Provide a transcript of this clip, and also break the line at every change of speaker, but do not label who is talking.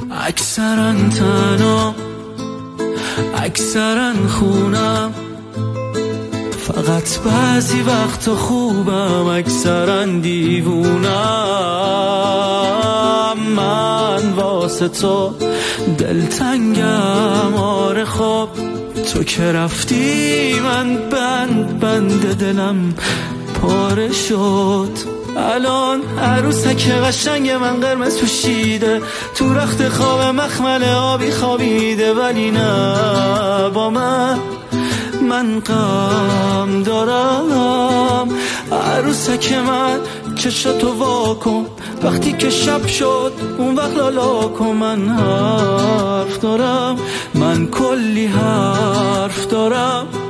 اکثرا تنها، اکثرا خونم، فقط بعضی وقت خوبم، اکثرا دیوونم. من واسه تو دلتنگم، آره خب تو که رفتی من بند دلم پاره شد. الان عروسک قشنگ من قرمز پوشیده، تو رخت خواب مخمل آبی خوابیده، ولی نه با من غم دارم. عروسک من چشاتو واکن، وقتی که شب شد اون وقت لالا کن. من حرف دارم، من کلی حرف دارم.